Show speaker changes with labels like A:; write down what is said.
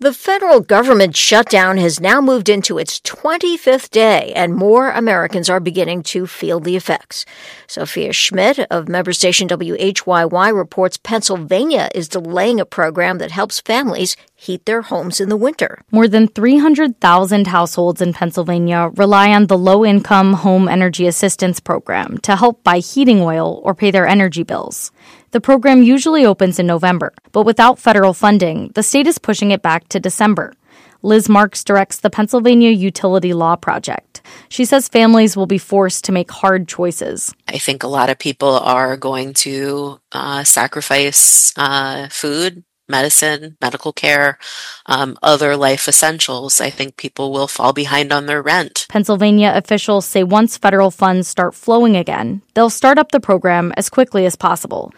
A: The federal government shutdown has now moved into its 25th day, and more Americans are beginning to feel the effects. Sophia Schmidt of member station WHYY reports Pennsylvania is delaying a program that helps families heat their homes in the winter.
B: More than 300,000 households in Pennsylvania rely on the Low-Income Home Energy Assistance Program to help buy heating oil or pay their energy bills. The program usually opens in November, but without federal funding, the state is pushing it back to December. Liz Marks directs the Pennsylvania Utility Law Project. She says families will be forced to make hard choices.
C: I think a lot of people are going to sacrifice food, medicine, medical care, other life essentials. I think people will fall behind on their rent.
B: Pennsylvania officials say once federal funds start flowing again, they'll start up the program as quickly as possible.